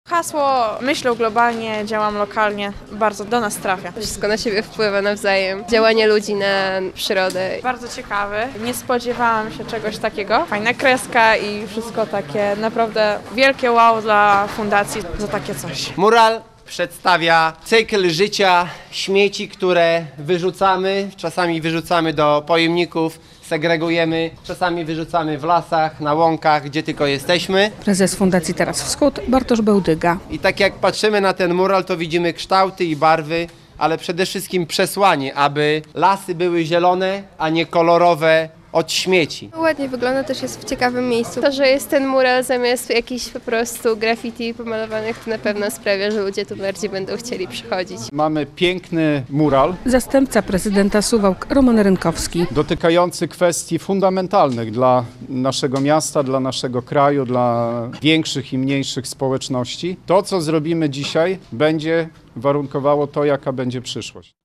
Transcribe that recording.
Hasło myślę globalnie, działam lokalnie, bardzo do nas trafia. Wszystko na siebie wpływa nawzajem. Działanie ludzi na przyrodę. Bardzo ciekawy, nie spodziewałam się czegoś takiego. Fajna kreska i wszystko takie, naprawdę wielkie wow dla fundacji za takie coś. Mural przedstawia cykl życia śmieci, które wyrzucamy. Czasami wyrzucamy do pojemników, segregujemy, czasami wyrzucamy w lasach, na łąkach, gdzie tylko jesteśmy. Prezes Fundacji Teraz Wschód Bartosz Bełdyga. I tak jak patrzymy na ten mural, to widzimy kształty i barwy, ale przede wszystkim przesłanie, aby lasy były zielone, a nie kolorowe od śmieci. Ładnie wygląda, też jest w ciekawym miejscu. To, że jest ten mural zamiast jakichś po prostu graffiti pomalowanych, to na pewno sprawia, że ludzie tu bardziej będą chcieli przychodzić. Mamy piękny mural Zastępca prezydenta Suwałk Roman Rynkowski. dotykający kwestii fundamentalnych dla naszego miasta, dla naszego kraju, dla większych i mniejszych społeczności. To, co zrobimy dzisiaj, będzie warunkowało to, jaka będzie przyszłość.